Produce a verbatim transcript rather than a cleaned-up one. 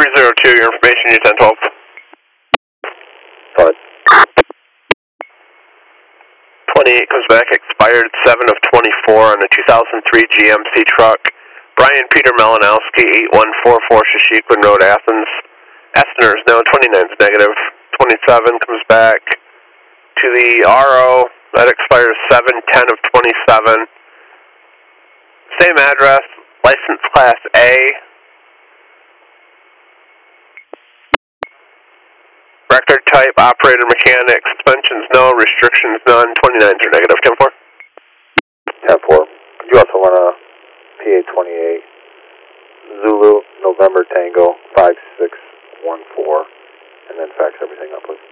three zero two, your information, you ten twelve. Go ahead. twenty-eight comes back, expired seven of twenty-four on a two thousand three G M C truck. Brian Peter Malinowski, eight one four four Shashequin Road, Athens. Estner's no, twenty-nine's negative. twenty-seven comes back to the R O. That expires seven ten of twenty-seven. Same address, license class A. Record type, operator, mechanic, suspensions no, restrictions none, twenty-nines are negative. ten four. ten four. You also want a P A twenty-eight, Zulu, November Tango, five six one four, and then fax everything up, please.